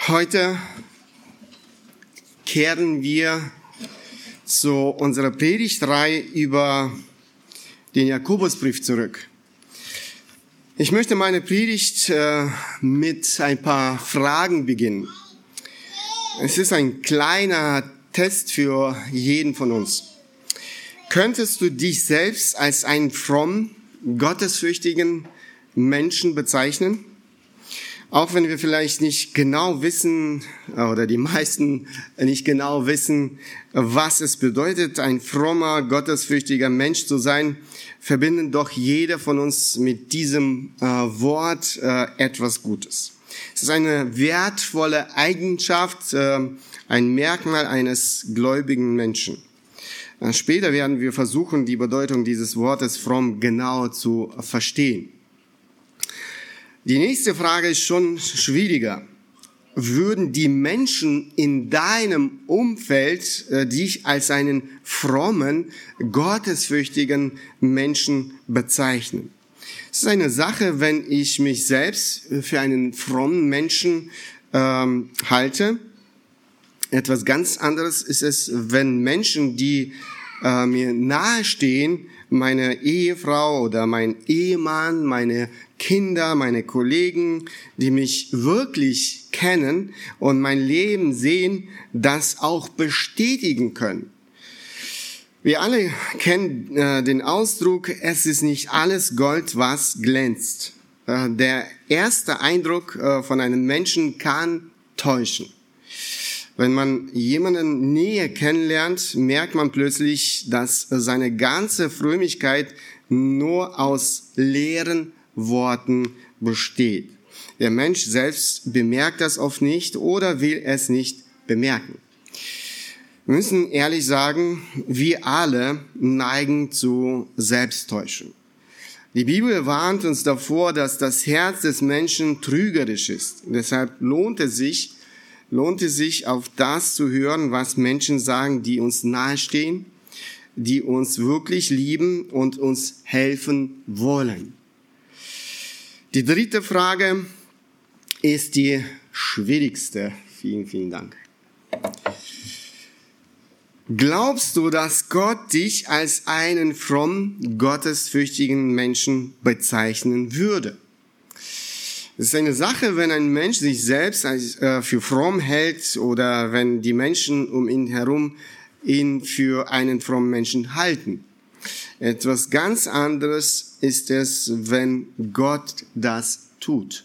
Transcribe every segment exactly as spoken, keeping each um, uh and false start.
Heute kehren wir zu unserer Predigtreihe über den Jakobusbrief zurück. Ich möchte meine Predigt äh, mit ein paar Fragen beginnen. Es ist ein kleiner Test für jeden von uns. Könntest du dich selbst als einen frommen, gottesfürchtigen Menschen bezeichnen? Auch wenn wir vielleicht nicht genau wissen, oder die meisten nicht genau wissen, was es bedeutet, ein frommer, gottesfürchtiger Mensch zu sein, verbinden doch jeder von uns mit diesem äh, Wort äh, etwas Gutes. Es ist eine wertvolle Eigenschaft, äh, ein Merkmal eines gläubigen Menschen. Äh, später werden wir versuchen, die Bedeutung dieses Wortes fromm genau zu verstehen. Die nächste Frage ist schon schwieriger. Würden die Menschen in deinem Umfeld äh, dich als einen frommen, gottesfürchtigen Menschen bezeichnen? Es ist eine Sache, wenn ich mich selbst für einen frommen Menschen ähm, halte. Etwas ganz anderes ist es, wenn Menschen, die äh, mir nahestehen, meine Ehefrau oder mein Ehemann, meine Kinder, meine Kollegen, die mich wirklich kennen und mein Leben sehen, das auch bestätigen können. Wir alle kennen äh, den Ausdruck, es ist nicht alles Gold, was glänzt. Äh, der erste Eindruck äh, von einem Menschen kann täuschen. Wenn man jemanden näher kennenlernt, merkt man plötzlich, dass seine ganze Frömmigkeit nur aus leeren Worten besteht. Der Mensch selbst bemerkt das oft nicht oder will es nicht bemerken. Wir müssen ehrlich sagen, wir alle neigen zu Selbsttäuschung. Die Bibel warnt uns davor, dass das Herz des Menschen trügerisch ist. Deshalb lohnt es sich, lohnt es sich, auf das zu hören, was Menschen sagen, die uns nahestehen, die uns wirklich lieben und uns helfen wollen. Die dritte Frage ist die schwierigste. Vielen, vielen Dank. Glaubst du, dass Gott dich als einen frommen, gottesfürchtigen Menschen bezeichnen würde? Es ist eine Sache, wenn ein Mensch sich selbst als, äh, für fromm hält oder wenn die Menschen um ihn herum ihn für einen frommen Menschen halten. Etwas ganz anderes ist es, wenn Gott das tut.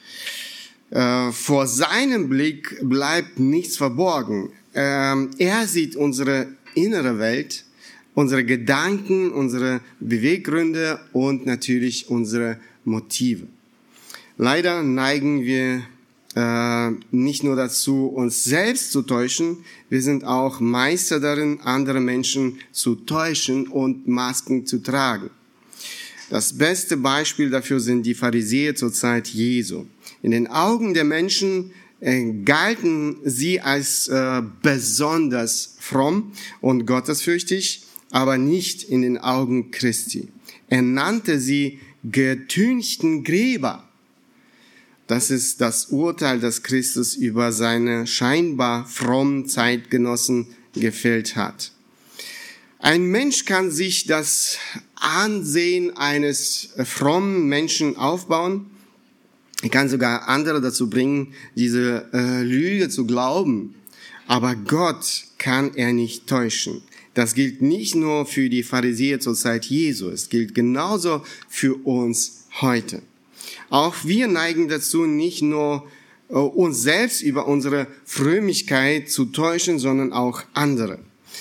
Äh, vor seinem Blick bleibt nichts verborgen. Ähm, er sieht unsere innere Welt, unsere Gedanken, unsere Beweggründe und natürlich unsere Motive. Leider neigen wir äh, nicht nur dazu, uns selbst zu täuschen, wir sind auch Meister darin, andere Menschen zu täuschen und Masken zu tragen. Das beste Beispiel dafür sind die Pharisäer zur Zeit Jesu. In den Augen der Menschen äh, galten sie als äh, besonders fromm und gottesfürchtig, aber nicht in den Augen Christi. Er nannte sie getünchten Gräber. Das ist das Urteil, das Christus über seine scheinbar frommen Zeitgenossen gefällt hat. Ein Mensch kann sich das Ansehen eines frommen Menschen aufbauen. Er kann sogar andere dazu bringen, diese äh, Lüge zu glauben. Aber Gott kann er nicht täuschen. Das gilt nicht nur für die Pharisäer zur Zeit Jesu, es gilt genauso für uns heute. Auch wir neigen dazu, nicht nur äh, uns selbst über unsere Frömmigkeit zu täuschen, sondern auch andere.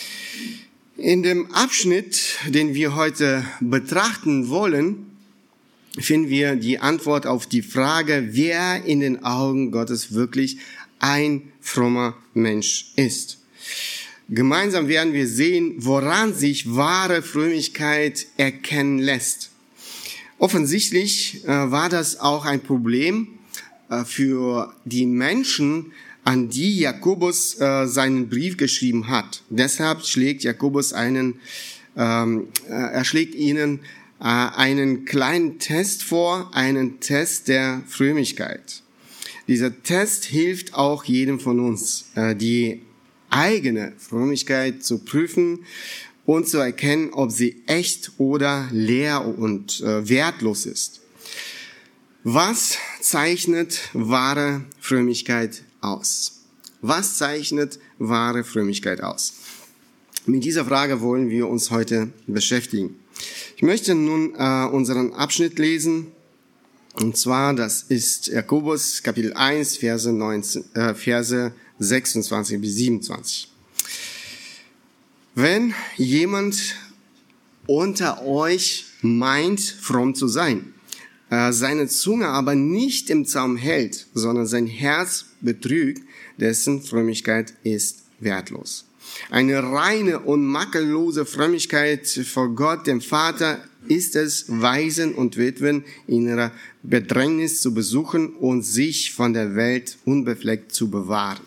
In dem Abschnitt, den wir heute betrachten wollen, finden wir die Antwort auf die Frage, wer in den Augen Gottes wirklich ein frommer Mensch ist. Gemeinsam werden wir sehen, woran sich wahre Frömmigkeit erkennen lässt. Offensichtlich äh, war das auch ein Problem äh, für die Menschen, an die Jakobus äh, seinen Brief geschrieben hat. Deshalb schlägt Jakobus einen, ähm, äh, er schlägt ihnen äh, einen kleinen Test vor, einen Test der Frömmigkeit. Dieser Test hilft auch jedem von uns, die eigene Frömmigkeit zu prüfen und zu erkennen, ob sie echt oder leer und wertlos ist. Was zeichnet wahre Frömmigkeit aus? Was zeichnet wahre Frömmigkeit aus? Mit dieser Frage wollen wir uns heute beschäftigen. Ich möchte nun äh, unseren Abschnitt lesen, und zwar, das ist Jakobus Kapitel eins, Verse, neunzehn, äh, Verse sechsundzwanzig bis siebenundzwanzig. Wenn jemand unter euch meint, fromm zu sein, äh, seine Zunge aber nicht im Zaum hält, sondern sein Herz betrügt, dessen Frömmigkeit ist wertlos. Eine reine und makellose Frömmigkeit vor Gott, dem Vater, ist es, Waisen und Witwen in ihrer Bedrängnis zu besuchen und sich von der Welt unbefleckt zu bewahren.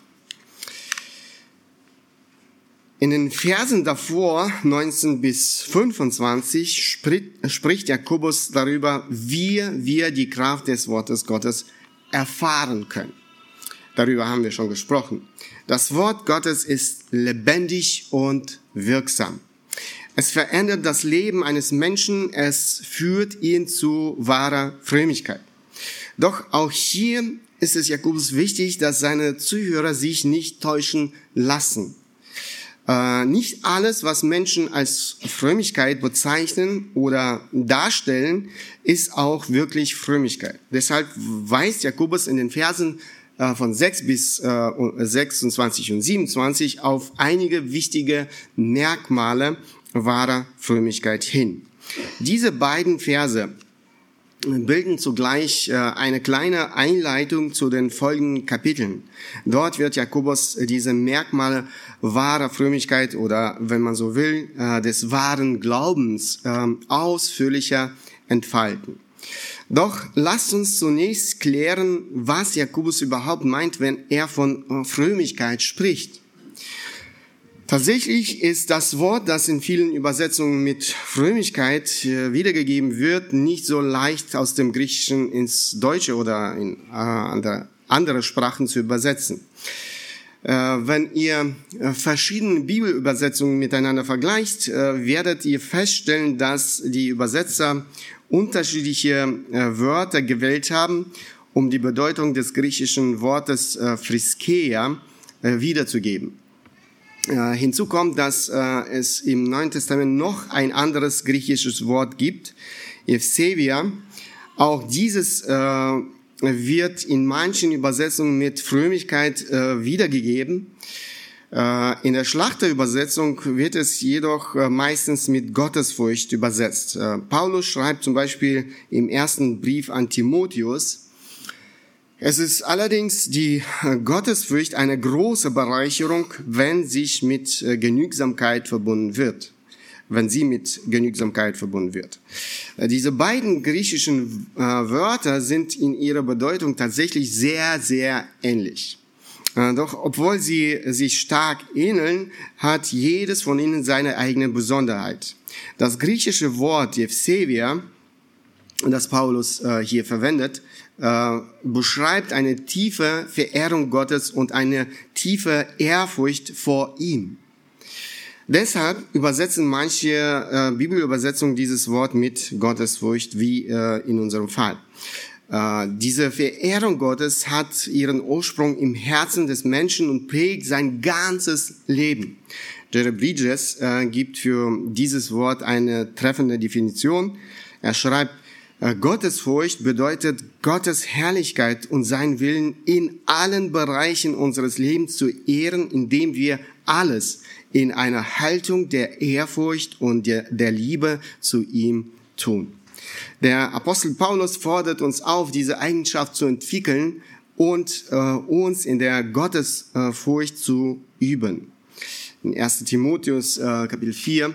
In den Versen davor, neunzehn bis fünfundzwanzig, spricht, spricht Jakobus darüber, wie wir die Kraft des Wortes Gottes erfahren können. Darüber haben wir schon gesprochen. Das Wort Gottes ist lebendig und wirksam. Es verändert das Leben eines Menschen, es führt ihn zu wahrer Frömmigkeit. Doch auch hier ist es Jakobus wichtig, dass seine Zuhörer sich nicht täuschen lassen. Äh, nicht alles, was Menschen als Frömmigkeit bezeichnen oder darstellen, ist auch wirklich Frömmigkeit. Deshalb weist Jakobus in den Versen von sechs bis sechsundzwanzig und siebenundzwanzig auf einige wichtige Merkmale wahrer Frömmigkeit hin. Diese beiden Verse bilden zugleich eine kleine Einleitung zu den folgenden Kapiteln. Dort wird Jakobus diese Merkmale wahrer Frömmigkeit oder, wenn man so will, des wahren Glaubens ausführlicher entfalten. Doch lasst uns zunächst klären, was Jakobus überhaupt meint, wenn er von Frömmigkeit spricht. Tatsächlich ist das Wort, das in vielen Übersetzungen mit Frömmigkeit wiedergegeben wird, nicht so leicht aus dem Griechischen ins Deutsche oder in andere, andere Sprachen zu übersetzen. Wenn ihr verschiedene Bibelübersetzungen miteinander vergleicht, werdet ihr feststellen, dass die Übersetzer unterschiedliche Wörter gewählt haben, um die Bedeutung des griechischen Wortes Phriskeia wiederzugeben. Hinzu kommt, dass es im Neuen Testament noch ein anderes griechisches Wort gibt, Eusebia. Auch dieses wird in manchen Übersetzungen mit Frömmigkeit wiedergegeben. In der Schlachterübersetzung wird es jedoch meistens mit Gottesfurcht übersetzt. Paulus schreibt zum Beispiel im ersten Brief an Timotheus: Es ist allerdings die Gottesfurcht eine große Bereicherung, wenn sich mit Genügsamkeit verbunden wird. Wenn sie mit Genügsamkeit verbunden wird. Diese beiden griechischen Wörter sind in ihrer Bedeutung tatsächlich sehr, sehr ähnlich. Doch obwohl sie sich stark ähneln, hat jedes von ihnen seine eigene Besonderheit. Das griechische Wort Eusebia, das Paulus äh, hier verwendet, äh, beschreibt eine tiefe Verehrung Gottes und eine tiefe Ehrfurcht vor ihm. Deshalb übersetzen manche äh, Bibelübersetzungen dieses Wort mit Gottesfurcht, wie äh, in unserem Fall. Uh, diese Verehrung Gottes hat ihren Ursprung im Herzen des Menschen und prägt sein ganzes Leben. Jerry Bridges uh, gibt für dieses Wort eine treffende Definition. Er schreibt, uh, Gottesfurcht bedeutet Gottes Herrlichkeit und sein Willen in allen Bereichen unseres Lebens zu ehren, indem wir alles in einer Haltung der Ehrfurcht und der, der Liebe zu ihm tun. Der Apostel Paulus fordert uns auf, diese Eigenschaft zu entwickeln und äh, uns in der Gottesfurcht zu üben. In ersten Timotheus äh, Kapitel vier,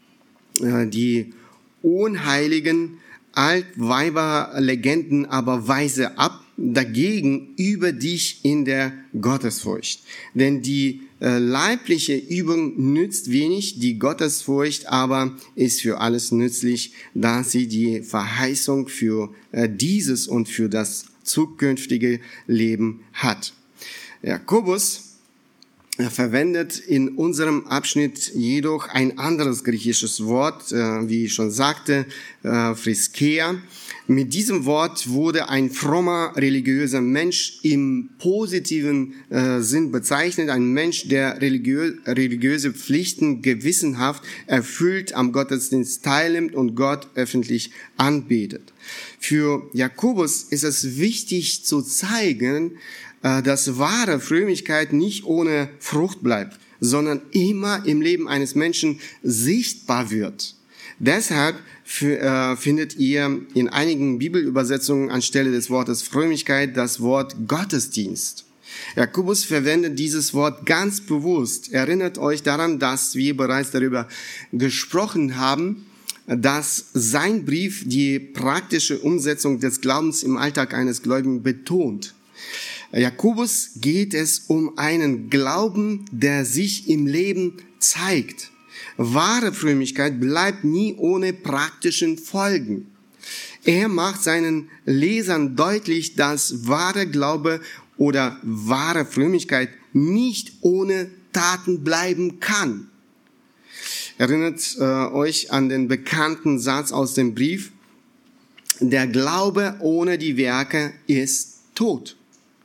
äh, die unheiligen Altweiber legenden aber weise ab, dagegen übe dich in der Gottesfurcht. Denn die äh, leibliche Übung nützt wenig, die Gottesfurcht aber ist für alles nützlich, da sie die Verheißung für äh, dieses und für das zukünftige Leben hat. Jakobus Er verwendet in unserem Abschnitt jedoch ein anderes griechisches Wort, äh, wie ich schon sagte, äh, Phriskeia. Mit diesem Wort wurde ein frommer, religiöser Mensch im positiven äh, Sinn bezeichnet, ein Mensch, der religiö- religiöse Pflichten gewissenhaft erfüllt, am Gottesdienst teilnimmt und Gott öffentlich anbetet. Für Jakobus ist es wichtig zu zeigen, dass wahre Frömmigkeit nicht ohne Frucht bleibt, sondern immer im Leben eines Menschen sichtbar wird. Deshalb für, äh, findet ihr in einigen Bibelübersetzungen anstelle des Wortes Frömmigkeit das Wort Gottesdienst. Jakobus verwendet dieses Wort ganz bewusst. Erinnert euch daran, dass wir bereits darüber gesprochen haben, dass sein Brief die praktische Umsetzung des Glaubens im Alltag eines Gläubigen betont. Jakobus geht es um einen Glauben, der sich im Leben zeigt. Wahre Frömmigkeit bleibt nie ohne praktischen Folgen. Er macht seinen Lesern deutlich, dass wahre Glaube oder wahre Frömmigkeit nicht ohne Taten bleiben kann. Erinnert äh, euch an den bekannten Satz aus dem Brief: Der Glaube ohne die Werke ist tot.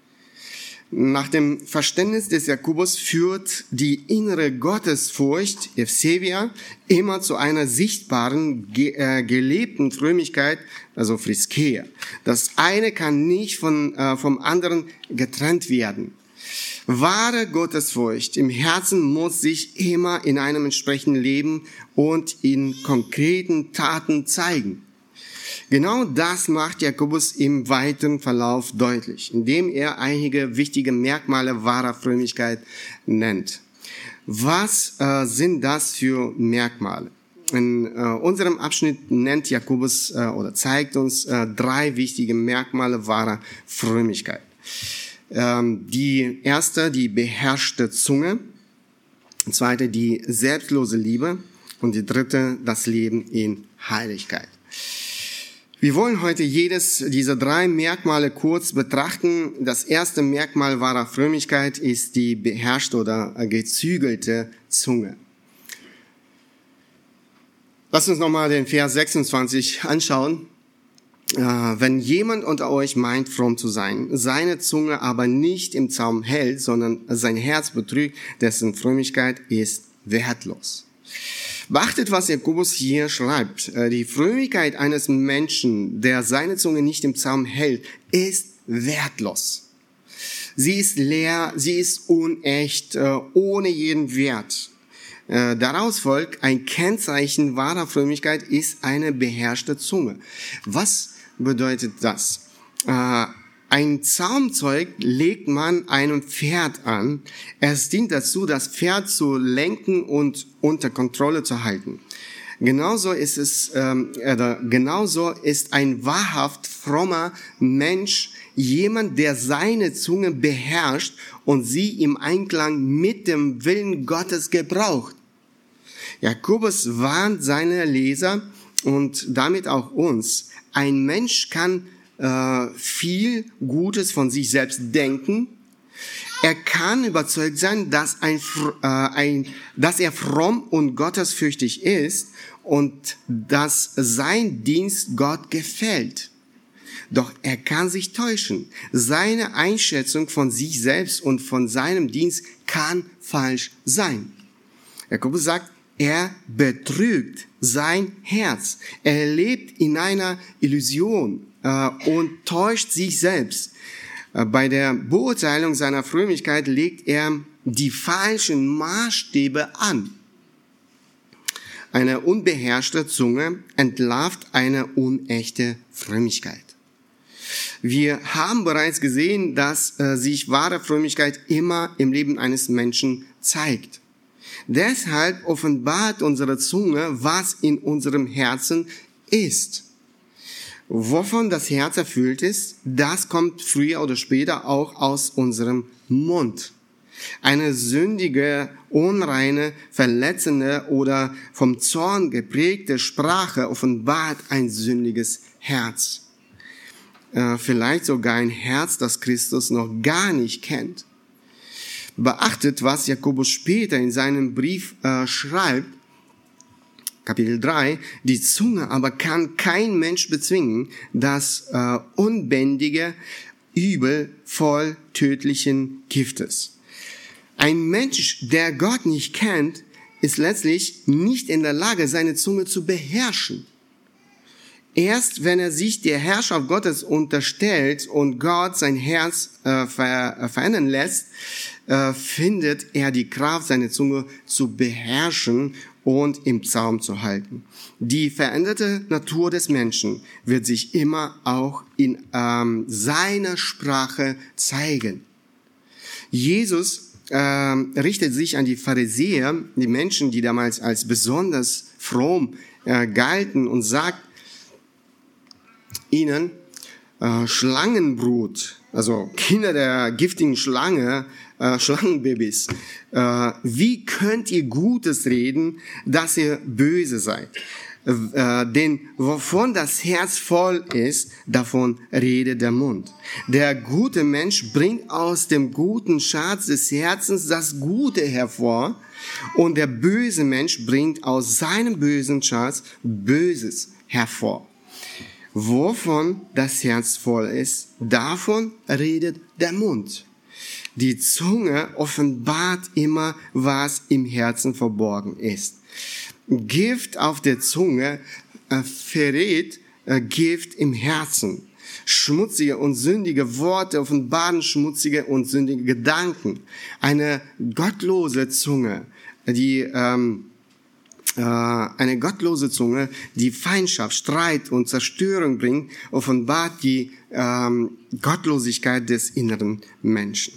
Nach dem Verständnis des Jakobus führt die innere Gottesfurcht, Eusebia, immer zu einer sichtbaren, ge- äh, gelebten Frömmigkeit, also Phriskeia. Das eine kann nicht von, äh, vom anderen getrennt werden. Wahre Gottesfurcht im Herzen muss sich immer in einem entsprechenden Leben und in konkreten Taten zeigen. Genau das macht Jakobus im weiteren Verlauf deutlich, indem er einige wichtige Merkmale wahrer Frömmigkeit nennt. Was äh, sind das für Merkmale? In äh, unserem Abschnitt nennt Jakobus äh, oder zeigt uns äh, drei wichtige Merkmale wahrer Frömmigkeit. Ähm, die erste, die beherrschte Zunge. Die zweite, die selbstlose Liebe. Und die dritte, das Leben in Heiligkeit. Wir wollen heute jedes dieser drei Merkmale kurz betrachten. Das erste Merkmal wahrer Frömmigkeit ist die beherrschte oder gezügelte Zunge. Lasst uns nochmal den Vers sechsundzwanzig anschauen. Wenn jemand unter euch meint, fromm zu sein, seine Zunge aber nicht im Zaum hält, sondern sein Herz betrügt, dessen Frömmigkeit ist wertlos. Beachtet, was Jakobus hier schreibt. Die Frömmigkeit eines Menschen, der seine Zunge nicht im Zaum hält, ist wertlos. Sie ist leer, sie ist unecht, ohne jeden Wert. Daraus folgt, ein Kennzeichen wahrer Frömmigkeit ist eine beherrschte Zunge. Was bedeutet das? Ein Zaumzeug legt man einem Pferd an. Es dient dazu, das Pferd zu lenken und unter Kontrolle zu halten. Genauso ist es, ähm, oder genauso ist ein wahrhaft frommer Mensch jemand, der seine Zunge beherrscht und sie im Einklang mit dem Willen Gottes gebraucht. Jakobus warnt seine Leser und damit auch uns. Ein Mensch kann viel Gutes von sich selbst denken. Er kann überzeugt sein, dass, ein, äh, ein, dass er fromm und gottesfürchtig ist und dass sein Dienst Gott gefällt. Doch er kann sich täuschen. Seine Einschätzung von sich selbst und von seinem Dienst kann falsch sein. Jakobus sagt, er betrügt sein Herz. Er lebt in einer Illusion und täuscht sich selbst. Bei der Beurteilung seiner Frömmigkeit legt er die falschen Maßstäbe an. Eine unbeherrschte Zunge entlarvt eine unechte Frömmigkeit. Wir haben bereits gesehen, dass äh, sich wahre Frömmigkeit immer im Leben eines Menschen zeigt. Deshalb offenbart unsere Zunge, was in unserem Herzen ist. Wovon das Herz erfüllt ist, das kommt früher oder später auch aus unserem Mund. Eine sündige, unreine, verletzende oder vom Zorn geprägte Sprache offenbart ein sündiges Herz. Äh, vielleicht sogar ein Herz, das Christus noch gar nicht kennt. Beachtet, was Jakobus später in seinem Brief äh, schreibt, Kapitel drei, die Zunge aber kann kein Mensch bezwingen, das äh, unbändige Übel voll tödlichen Giftes. Ein Mensch, der Gott nicht kennt, ist letztlich nicht in der Lage, seine Zunge zu beherrschen. Erst wenn er sich der Herrschaft Gottes unterstellt und Gott sein Herz äh, ver- äh, verändern lässt, äh, findet er die Kraft, seine Zunge zu beherrschen und im Zaum zu halten. Die veränderte Natur des Menschen wird sich immer auch in ähm, seiner Sprache zeigen. Jesus ähm, richtet sich an die Pharisäer, die Menschen, die damals als besonders fromm äh, galten, und sagt ihnen, äh, Schlangenbrut, also Kinder der giftigen Schlange, äh, Schlangenbabys, äh, wie könnt ihr Gutes reden, dass ihr böse seid? Äh, denn wovon das Herz voll ist, davon redet der Mund. Der gute Mensch bringt aus dem guten Schatz des Herzens das Gute hervor, und der böse Mensch bringt aus seinem bösen Schatz Böses hervor. Wovon das Herz voll ist, davon redet der Mund. Die Zunge offenbart immer, was im Herzen verborgen ist. Gift auf der Zunge äh, verrät äh, Gift im Herzen. Schmutzige und sündige Worte offenbaren schmutzige und sündige Gedanken. Eine gottlose Zunge, die ähm, eine gottlose Zunge, die Feindschaft, Streit und Zerstörung bringt, offenbart die ähm, Gottlosigkeit des inneren Menschen.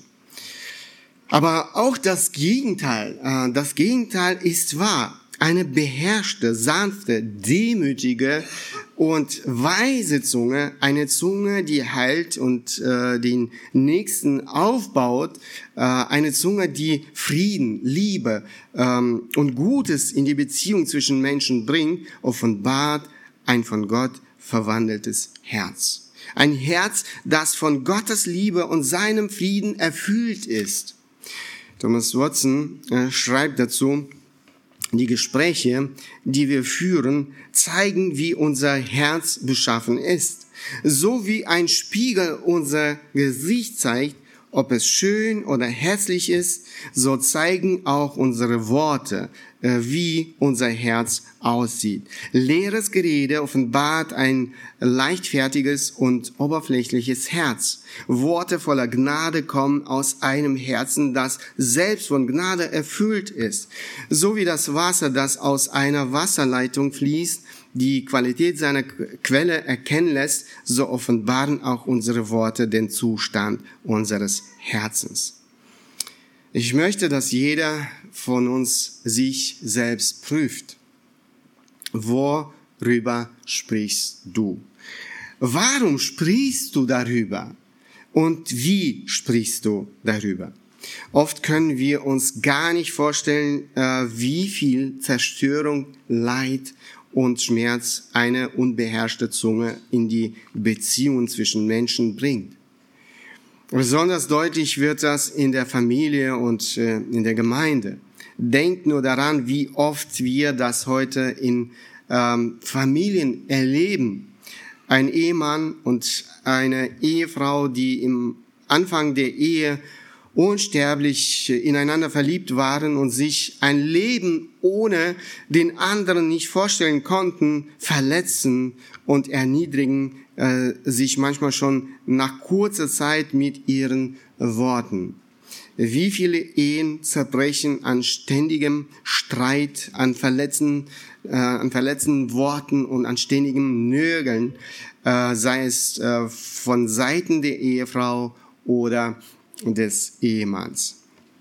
Aber auch das Gegenteil, äh, das Gegenteil ist wahr. Eine beherrschte, sanfte, demütige und weise Zunge, eine Zunge, die heilt und äh, den Nächsten aufbaut, äh, eine Zunge, die Frieden, Liebe ähm, und Gutes in die Beziehung zwischen Menschen bringt, offenbart ein von Gott verwandeltes Herz. Ein Herz, das von Gottes Liebe und seinem Frieden erfüllt ist. Thomas Watson äh, schreibt dazu: Die Gespräche, die wir führen, zeigen, wie unser Herz beschaffen ist. So wie ein Spiegel unser Gesicht zeigt, ob es schön oder hässlich ist, so zeigen auch unsere Worte, wie unser Herz aussieht. Leeres Gerede offenbart ein leichtfertiges und oberflächliches Herz. Worte voller Gnade kommen aus einem Herzen, das selbst von Gnade erfüllt ist. So wie das Wasser, das aus einer Wasserleitung fließt, die Qualität seiner Quelle erkennen lässt, so offenbaren auch unsere Worte den Zustand unseres Herzens. Ich möchte, dass jeder von uns sich selbst prüft. Worüber sprichst du? Warum sprichst du darüber? Und wie sprichst du darüber? Oft können wir uns gar nicht vorstellen, wie viel Zerstörung, Leid und Schmerz eine unbeherrschte Zunge in die Beziehungen zwischen Menschen bringt. Besonders deutlich wird das in der Familie und äh, in der Gemeinde. Denkt nur daran, wie oft wir das heute in ähm, Familien erleben. Ein Ehemann und eine Ehefrau, die im Anfang der Ehe unsterblich ineinander verliebt waren und sich ein Leben ohne den anderen nicht vorstellen konnten, verletzen und erniedrigen äh, sich manchmal schon nach kurzer Zeit mit ihren Worten. Wie viele Ehen zerbrechen an ständigem Streit, an verletzenden, äh, an verletzenden Worten und an ständigem Nörgeln, äh, sei es äh, von Seiten der Ehefrau oder des Ehemanns.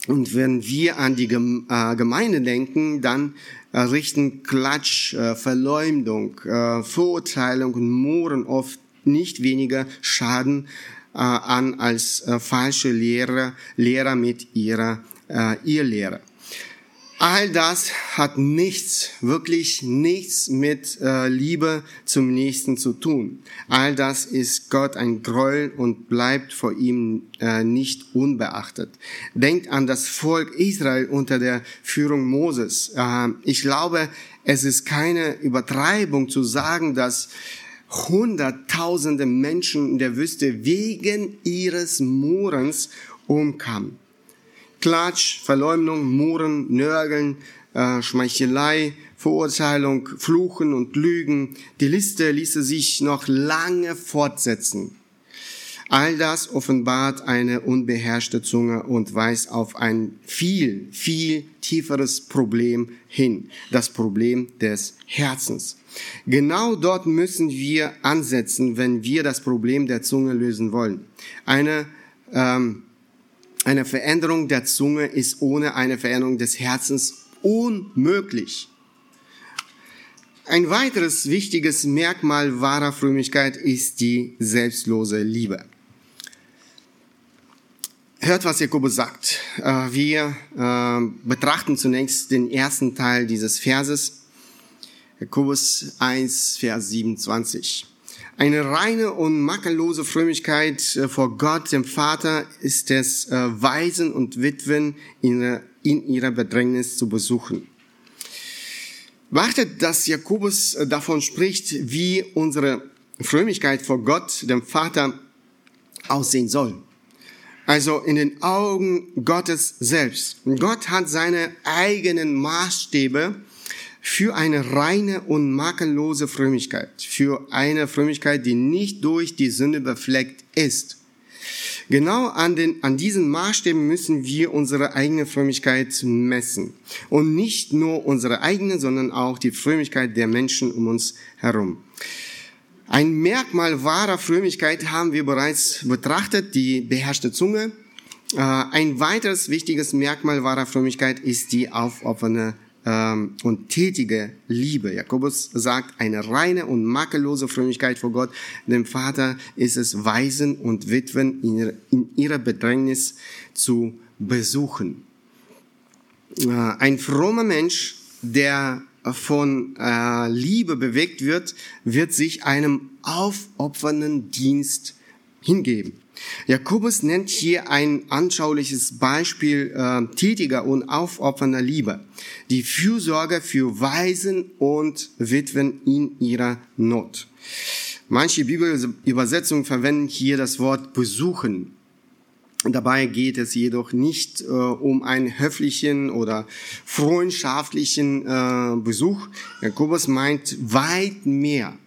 Und wenn wir an die Gemeinde denken, dann richten Klatsch, Verleumdung, Verurteilung und Murren oft nicht weniger Schaden an als falsche Lehrer, Lehrer mit ihrer Irrlehre. All das hat nichts, wirklich nichts mit äh, Liebe zum Nächsten zu tun. All das ist Gott ein Gräuel und bleibt vor ihm äh, nicht unbeachtet. Denkt an das Volk Israel unter der Führung Moses. Äh, ich glaube, es ist keine Übertreibung zu sagen, dass Hunderttausende Menschen in der Wüste wegen ihres Murrens umkamen. Klatsch, Verleumdung, Murren, Nörgeln, äh, Schmeichelei, Verurteilung, Fluchen und Lügen. Die Liste ließe sich noch lange fortsetzen. All das offenbart eine unbeherrschte Zunge und weist auf ein viel, viel tieferes Problem hin. Das Problem des Herzens. Genau dort müssen wir ansetzen, wenn wir das Problem der Zunge lösen wollen. Eine ähm, Eine Veränderung der Zunge ist ohne eine Veränderung des Herzens unmöglich. Ein weiteres wichtiges Merkmal wahrer Frömmigkeit ist die selbstlose Liebe. Hört, was Jakobus sagt. Wir betrachten zunächst den ersten Teil dieses Verses. Jakobus eins, Vers siebenundzwanzig. Eine reine und makellose Frömmigkeit vor Gott, dem Vater, ist es, Waisen und Witwen in ihrer Bedrängnis zu besuchen. Beachtet, dass Jakobus davon spricht, wie unsere Frömmigkeit vor Gott, dem Vater, aussehen soll. Also in den Augen Gottes selbst. Gott hat seine eigenen Maßstäbe für eine reine und makellose Frömmigkeit, für eine Frömmigkeit, die nicht durch die Sünde befleckt ist. Genau an den, an diesen Maßstäben müssen wir unsere eigene Frömmigkeit messen. Und nicht nur unsere eigene, sondern auch die Frömmigkeit der Menschen um uns herum. Ein Merkmal wahrer Frömmigkeit haben wir bereits betrachtet, die beherrschte Zunge. Ein weiteres wichtiges Merkmal wahrer Frömmigkeit ist die aufopfernde und tätige Liebe. Jakobus sagt, eine reine und makellose Frömmigkeit vor Gott, dem Vater, ist es, Waisen und Witwen in ihrer Bedrängnis zu besuchen. Ein frommer Mensch, der von äh, Liebe bewegt wird, wird sich einem aufopfernden Dienst hingeben. Jakobus nennt hier ein anschauliches Beispiel äh, tätiger und aufopfernder Liebe. Die Fürsorge für Waisen und Witwen in ihrer Not. Manche Bibelübersetzungen verwenden hier das Wort besuchen. Dabei geht es jedoch nicht äh, um einen höflichen oder freundschaftlichen äh, Besuch. Jakobus meint weit mehr.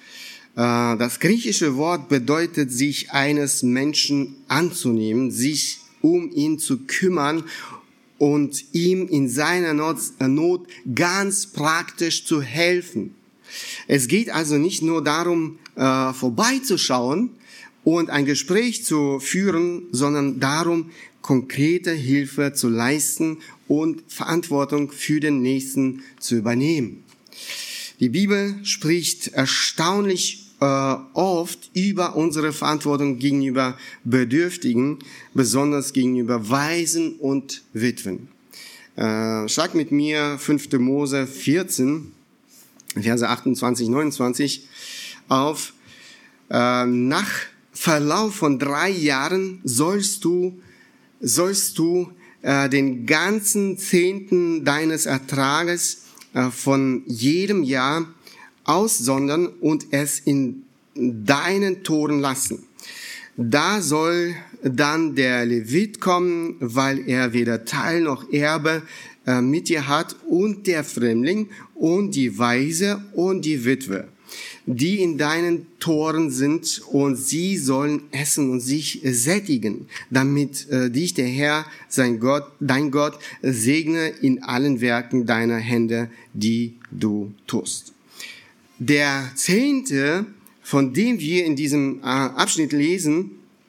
Das griechische Wort bedeutet, sich eines Menschen anzunehmen, sich um ihn zu kümmern und ihm in seiner Not, Not ganz praktisch zu helfen. Es geht also nicht nur darum, äh, vorbeizuschauen und ein Gespräch zu führen, sondern darum, konkrete Hilfe zu leisten und Verantwortung für den Nächsten zu übernehmen. Die Bibel spricht erstaunlich oft über unsere Verantwortung gegenüber Bedürftigen, besonders gegenüber Waisen und Witwen. Äh, schlag mit mir fünfte Mose vierzehn, Verse achtundzwanzig, neunundzwanzig auf. Äh, nach Verlauf von drei Jahren sollst du, sollst du äh, den ganzen Zehnten deines Ertrages äh, von jedem Jahr aussondern und es in deinen Toren lassen. Da soll dann der Levit kommen, weil er weder Teil noch Erbe äh, mit dir hat, und der Fremdling und die Waise und die Witwe, die in deinen Toren sind, und sie sollen essen und sich sättigen, damit äh, dich der Herr, sein Gott, dein Gott, segne in allen Werken deiner Hände, die du tust. Der Zehnte, von dem wir in diesem Abschnitt lesen,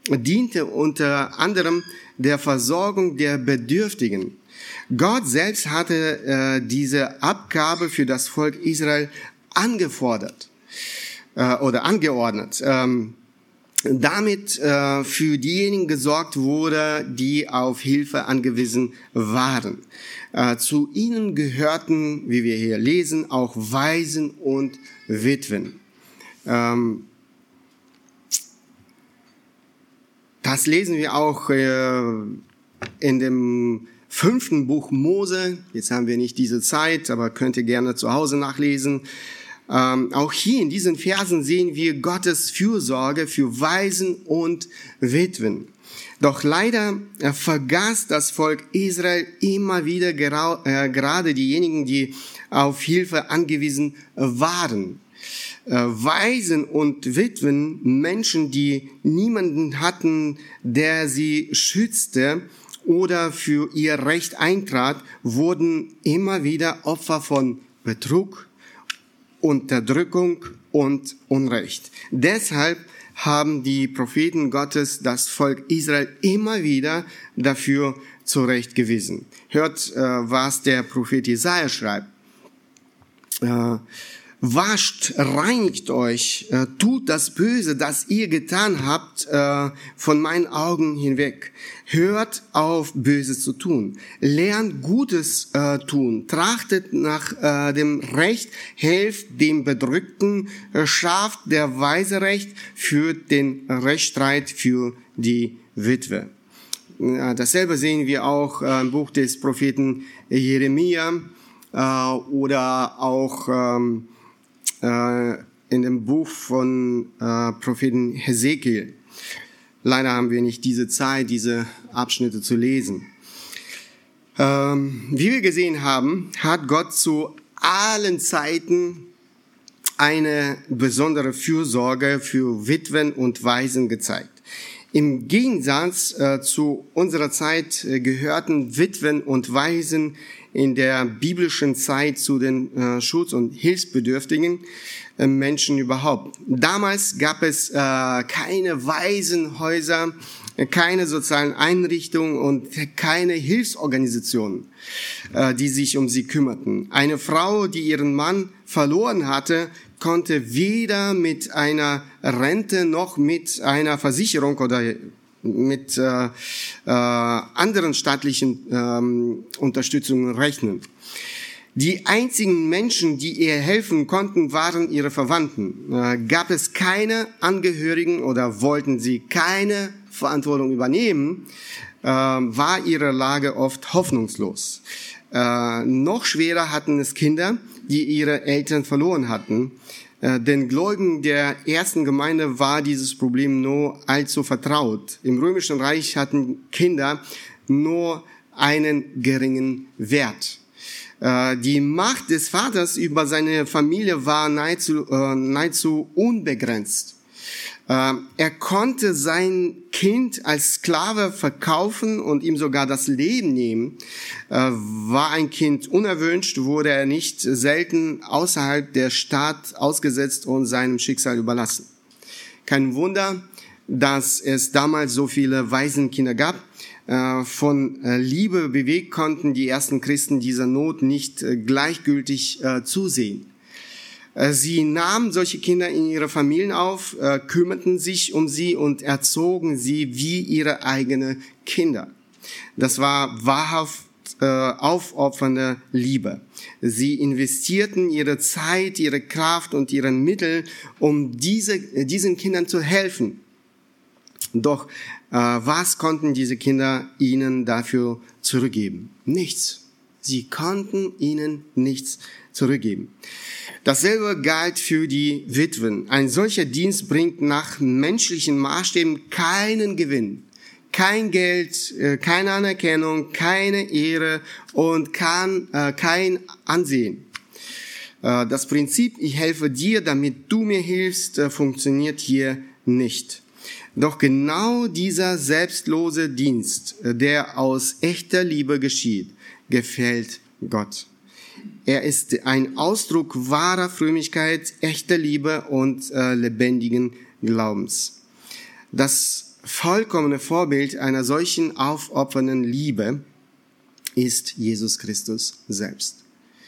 diente unter anderem der Versorgung der Bedürftigen. Gott selbst hatte äh, diese Abgabe für das Volk Israel angefordert äh, oder angeordnet. Ähm, damit äh, für diejenigen gesorgt wurde, die auf Hilfe angewiesen waren. Äh, zu ihnen gehörten, wie wir hier lesen, auch Waisen und Witwen. Ähm, das lesen wir auch äh, in dem fünften Buch Mose. Jetzt haben wir nicht diese Zeit, aber könnt ihr gerne zu Hause nachlesen. Ähm, auch hier in diesen Versen sehen wir Gottes Fürsorge für Waisen und Witwen. Doch leider äh, vergaß das Volk Israel immer wieder gerau- äh, gerade diejenigen, die auf Hilfe angewiesen waren. Äh, Waisen und Witwen, Menschen, die niemanden hatten, der sie schützte oder für ihr Recht eintrat, wurden immer wieder Opfer von Betrug, Unterdrückung und Unrecht. Deshalb haben die Propheten Gottes das Volk Israel immer wieder dafür zurechtgewiesen. Hört, äh, was der Prophet Jesaja schreibt. Äh, Wascht, reinigt euch, äh, tut das Böse, das ihr getan habt, äh, von meinen Augen hinweg. Hört auf, Böses zu tun. Lernt Gutes äh, tun. Trachtet nach äh, dem Recht, helft dem Bedrückten, äh, schafft der Weise Recht, führt den Rechtsstreit für die Witwe. Ja, dasselbe sehen wir auch äh, im Buch des Propheten Jeremia äh, oder auch ähm, in dem Buch von äh, Propheten Hesekiel. Leider haben wir nicht diese Zeit, diese Abschnitte zu lesen. Ähm, wie wir gesehen haben, hat Gott zu allen Zeiten eine besondere Fürsorge für Witwen und Waisen gezeigt. Im Gegensatz äh, zu unserer Zeit äh, gehörten Witwen und Waisen in der biblischen Zeit zu den äh, Schutz- und Hilfsbedürftigen äh, Menschen überhaupt. Damals gab es äh, keine Waisenhäuser, keine sozialen Einrichtungen und keine Hilfsorganisationen, äh, die sich um sie kümmerten. Eine Frau, die ihren Mann verloren hatte, konnte weder mit einer Rente noch mit einer Versicherung oder mit äh, äh, anderen staatlichen ähm, Unterstützungen rechnen. Die einzigen Menschen, die ihr helfen konnten, waren ihre Verwandten. Äh, gab es keine Angehörigen oder wollten sie keine Verantwortung übernehmen, äh, war ihre Lage oft hoffnungslos. Äh, noch schwerer hatten es Kinder, die ihre Eltern verloren hatten. Äh, den Gläubigen der ersten Gemeinde war dieses Problem nur allzu vertraut. Im Römischen Reich hatten Kinder nur einen geringen Wert. Äh, die Macht des Vaters über seine Familie war nahezu, äh, nahezu unbegrenzt. Er konnte sein Kind als Sklave verkaufen und ihm sogar das Leben nehmen. War ein Kind unerwünscht, wurde er nicht selten außerhalb der Stadt ausgesetzt und seinem Schicksal überlassen. Kein Wunder, dass es damals so viele Waisenkinder gab. Von Liebe bewegt konnten die ersten Christen dieser Not nicht gleichgültig zusehen. Sie nahmen solche Kinder in ihre Familien auf, äh, kümmerten sich um sie und erzogen sie wie ihre eigenen Kinder. Das war wahrhaft äh, aufopfernde Liebe. Sie investierten ihre Zeit, ihre Kraft und ihre Mittel, um diese, diesen Kindern zu helfen. Doch äh, was konnten diese Kinder ihnen dafür zurückgeben? Nichts. Sie konnten ihnen nichts zurückgeben. Dasselbe galt für die Witwen. Ein solcher Dienst bringt nach menschlichen Maßstäben keinen Gewinn, kein Geld, keine Anerkennung, keine Ehre und kann, äh, kein Ansehen. Äh, das Prinzip, ich helfe dir, damit du mir hilfst, äh, funktioniert hier nicht. Doch genau dieser selbstlose Dienst, der aus echter Liebe geschieht, gefällt Gott. Er ist ein Ausdruck wahrer Frömmigkeit, echter Liebe und äh, lebendigen Glaubens. Das vollkommene Vorbild einer solchen aufopfernden Liebe ist Jesus Christus selbst.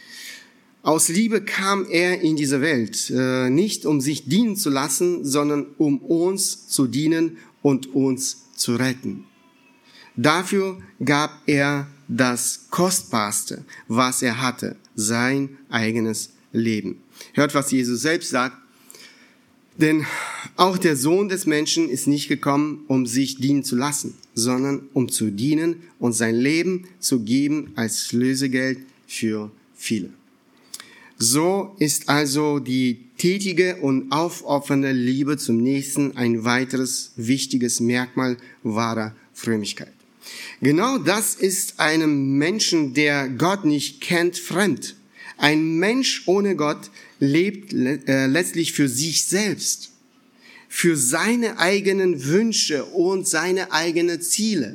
Aus Liebe kam er in diese Welt, äh, nicht um sich dienen zu lassen, sondern um uns zu dienen und uns zu retten. Dafür gab er das Kostbarste, was er hatte, sein eigenes Leben. Hört, was Jesus selbst sagt. Denn auch der Sohn des Menschen ist nicht gekommen, um sich dienen zu lassen, sondern um zu dienen und sein Leben zu geben als Lösegeld für viele. So ist also die tätige und aufopfernde Liebe zum Nächsten ein weiteres wichtiges Merkmal wahrer Frömmigkeit. Genau das ist einem Menschen, der Gott nicht kennt, fremd. Ein Mensch ohne Gott lebt äh, letztlich für sich selbst, für seine eigenen Wünsche und seine eigenen Ziele.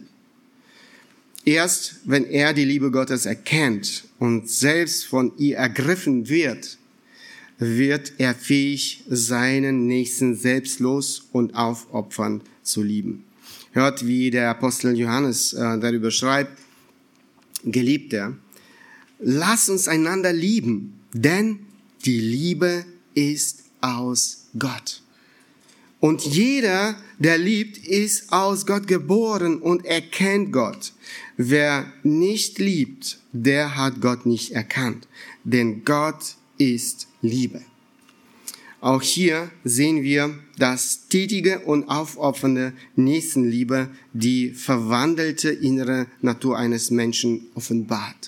Erst wenn er die Liebe Gottes erkennt und selbst von ihr ergriffen wird, wird er fähig, seinen Nächsten selbstlos und aufopfernd zu lieben. Hört, wie der Apostel Johannes äh, darüber schreibt: Geliebter, lass uns einander lieben, denn die Liebe ist aus Gott. Und jeder, der liebt, ist aus Gott geboren und erkennt Gott. Wer nicht liebt, der hat Gott nicht erkannt, denn Gott ist Liebe. Auch hier sehen wir das tätige und aufopfernde Nächstenliebe, die verwandelte innere Natur eines Menschen offenbart.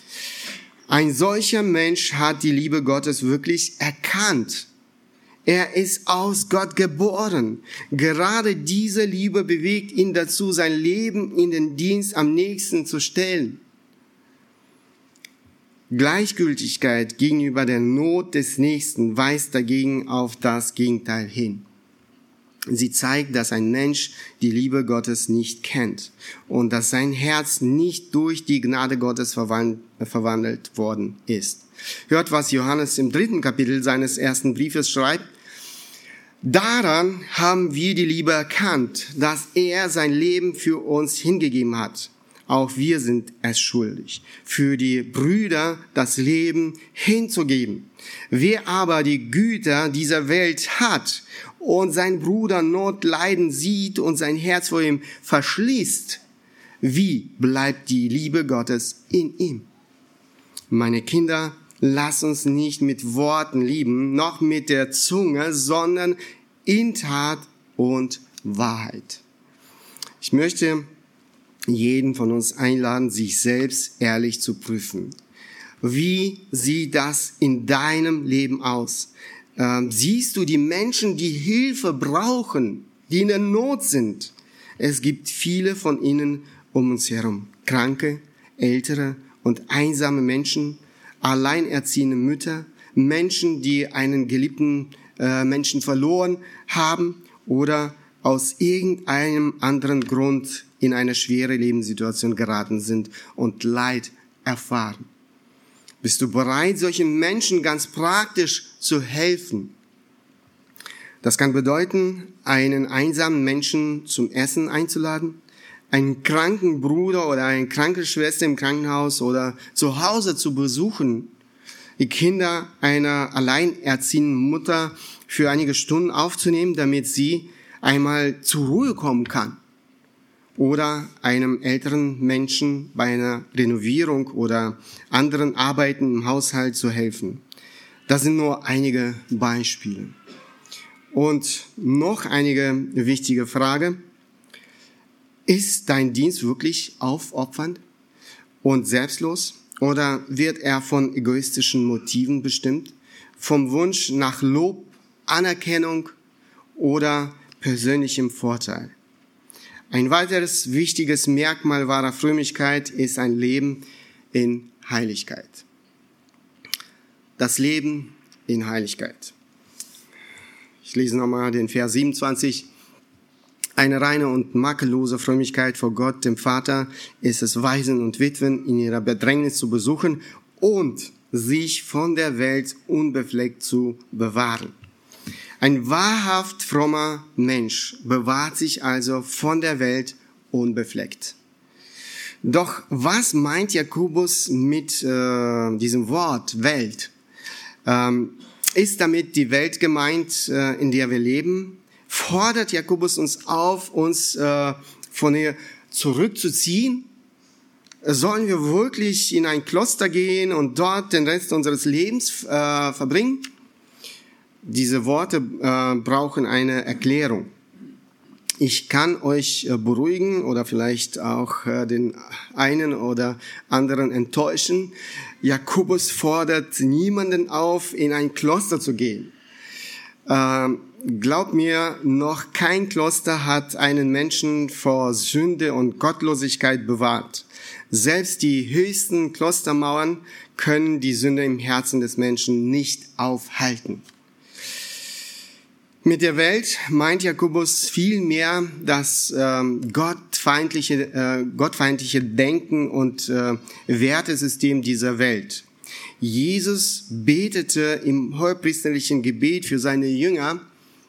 Ein solcher Mensch hat die Liebe Gottes wirklich erkannt. Er ist aus Gott geboren. Gerade diese Liebe bewegt ihn dazu, sein Leben in den Dienst am Nächsten zu stellen. Gleichgültigkeit gegenüber der Not des Nächsten weist dagegen auf das Gegenteil hin. Sie zeigt, dass ein Mensch die Liebe Gottes nicht kennt und dass sein Herz nicht durch die Gnade Gottes verwandelt worden ist. Hört, was Johannes im dritten Kapitel seines ersten Briefes schreibt. Daran haben wir die Liebe erkannt, dass er sein Leben für uns hingegeben hat. Auch wir sind es schuldig, für die Brüder das Leben hinzugeben. Wer aber die Güter dieser Welt hat und sein Bruder Not leiden sieht und sein Herz vor ihm verschließt, wie bleibt die Liebe Gottes in ihm? Meine Kinder, lasst uns nicht mit Worten lieben, noch mit der Zunge, sondern in Tat und Wahrheit. Ich möchte jeden von uns einladen, sich selbst ehrlich zu prüfen. Wie sieht das in deinem Leben aus? Ähm, siehst du die Menschen, die Hilfe brauchen, die in der Not sind? Es gibt viele von ihnen um uns herum. Kranke, ältere und einsame Menschen, alleinerziehende Mütter, Menschen, die einen geliebten äh, Menschen verloren haben oder aus irgendeinem anderen Grund in eine schwere Lebenssituation geraten sind und Leid erfahren. Bist du bereit, solchen Menschen ganz praktisch zu helfen? Das kann bedeuten, einen einsamen Menschen zum Essen einzuladen, einen kranken Bruder oder eine kranke Schwester im Krankenhaus oder zu Hause zu besuchen, die Kinder einer alleinerziehenden Mutter für einige Stunden aufzunehmen, damit sie einmal zur Ruhe kommen kann. Oder einem älteren Menschen bei einer Renovierung oder anderen Arbeiten im Haushalt zu helfen. Das sind nur einige Beispiele. Und noch einige wichtige Frage. Ist dein Dienst wirklich aufopfernd und selbstlos? Oder wird er von egoistischen Motiven bestimmt? Vom Wunsch nach Lob, Anerkennung oder persönlichem Vorteil? Ein weiteres wichtiges Merkmal wahrer Frömmigkeit ist ein Leben in Heiligkeit. Das Leben in Heiligkeit. Ich lese nochmal den Vers siebenundzwanzig. Eine reine und makellose Frömmigkeit vor Gott, dem Vater, ist es, Waisen und Witwen in ihrer Bedrängnis zu besuchen und sich von der Welt unbefleckt zu bewahren. Ein wahrhaft frommer Mensch bewahrt sich also von der Welt unbefleckt. Doch was meint Jakobus mit äh, diesem Wort Welt? Ähm, ist damit die Welt gemeint, äh, in der wir leben? Fordert Jakobus uns auf, uns äh, von ihr zurückzuziehen? Sollen wir wirklich in ein Kloster gehen und dort den Rest unseres Lebens äh, verbringen? Diese Worte äh, brauchen eine Erklärung. Ich kann euch äh, beruhigen oder vielleicht auch äh, den einen oder anderen enttäuschen. Jakobus fordert niemanden auf, in ein Kloster zu gehen. Ähm, glaub mir, noch kein Kloster hat einen Menschen vor Sünde und Gottlosigkeit bewahrt. Selbst die höchsten Klostermauern können die Sünde im Herzen des Menschen nicht aufhalten. Mit der Welt meint Jakobus vielmehr das ähm, gottfeindliche, äh, gottfeindliche Denken und äh, Wertesystem dieser Welt. Jesus betete im hohepriesterlichen Gebet für seine Jünger: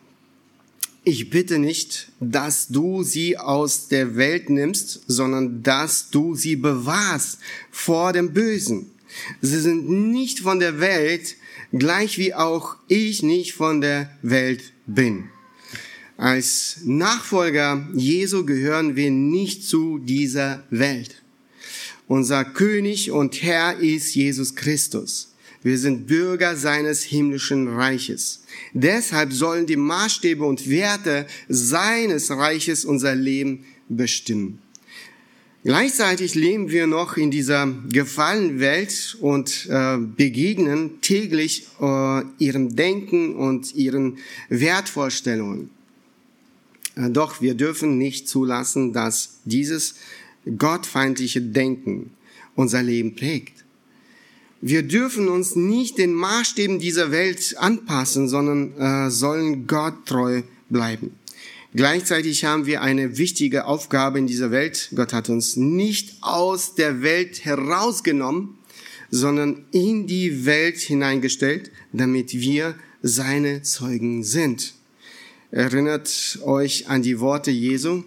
Ich bitte nicht, dass du sie aus der Welt nimmst, sondern dass du sie bewahrst vor dem Bösen. Sie sind nicht von der Welt, gleich wie auch ich nicht von der Welt bin. Als Nachfolger Jesu gehören wir nicht zu dieser Welt. Unser König und Herr ist Jesus Christus. Wir sind Bürger seines himmlischen Reiches. Deshalb sollen die Maßstäbe und Werte seines Reiches unser Leben bestimmen. Gleichzeitig leben wir noch in dieser gefallenen Welt und äh, begegnen täglich äh, ihrem Denken und ihren Wertvorstellungen. Äh, doch wir dürfen nicht zulassen, dass dieses gottfeindliche Denken unser Leben prägt. Wir dürfen uns nicht den Maßstäben dieser Welt anpassen, sondern äh, sollen Gott treu bleiben. Gleichzeitig haben wir eine wichtige Aufgabe in dieser Welt. Gott hat uns nicht aus der Welt herausgenommen, sondern in die Welt hineingestellt, damit wir seine Zeugen sind. Erinnert euch an die Worte Jesu: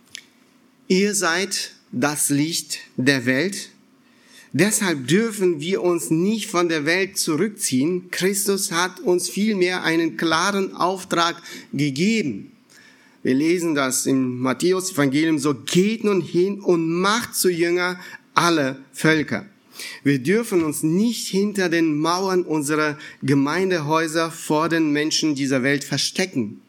Ihr seid das Licht der Welt. Deshalb dürfen wir uns nicht von der Welt zurückziehen. Christus hat uns vielmehr einen klaren Auftrag gegeben. Wir lesen das im Matthäus-Evangelium so: Geht nun hin und macht zu Jünger alle Völker. Wir dürfen uns nicht hinter den Mauern unserer Gemeindehäuser vor den Menschen dieser Welt verstecken.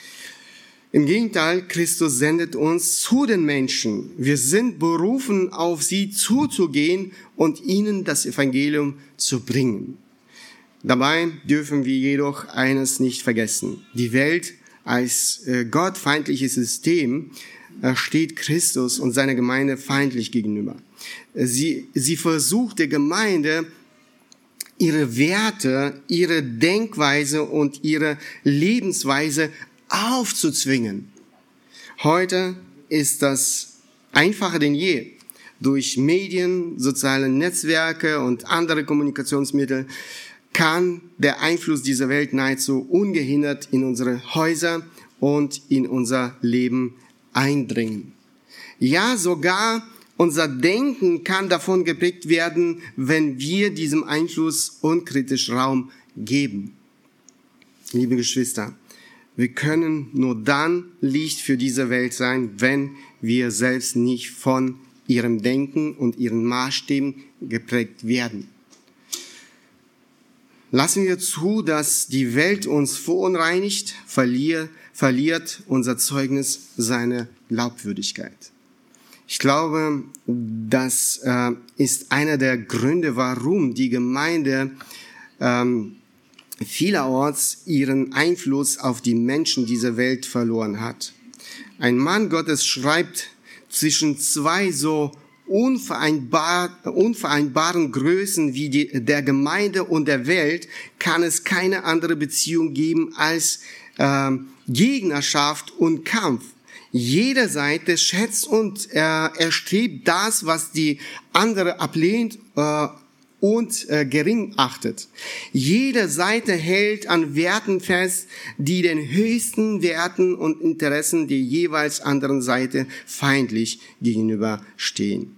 Im Gegenteil, Christus sendet uns zu den Menschen. Wir sind berufen, auf sie zuzugehen und ihnen das Evangelium zu bringen. Dabei dürfen wir jedoch eines nicht vergessen: Die Welt als äh, gottfeindliches System äh, steht Christus und seiner Gemeinde feindlich gegenüber. Sie, sie versucht der Gemeinde, ihre Werte, ihre Denkweise und ihre Lebensweise aufzuzwingen. Heute ist das einfacher denn je. Durch Medien, soziale Netzwerke und andere Kommunikationsmittel kann der Einfluss dieser Welt nahezu ungehindert in unsere Häuser und in unser Leben eindringen. Ja, sogar unser Denken kann davon geprägt werden, wenn wir diesem Einfluss unkritisch Raum geben. Liebe Geschwister, wir können nur dann Licht für diese Welt sein, wenn wir selbst nicht von ihrem Denken und ihren Maßstäben geprägt werden. Lassen wir zu, dass die Welt uns verunreinigt, verliert, verliert unser Zeugnis seine Glaubwürdigkeit. Ich glaube, das äh, ist einer der Gründe, warum die Gemeinde ähm, vielerorts ihren Einfluss auf die Menschen dieser Welt verloren hat. Ein Mann Gottes schreibt: Zwischen zwei so unvereinbar, unvereinbaren Größen wie die, der Gemeinde und der Welt kann es keine andere Beziehung geben als äh, Gegnerschaft und Kampf. Jede Seite schätzt und äh, erstrebt das, was die andere ablehnt äh, und äh, gering achtet. Jede Seite hält an Werten fest, die den höchsten Werten und Interessen der jeweils anderen Seite feindlich gegenüberstehen.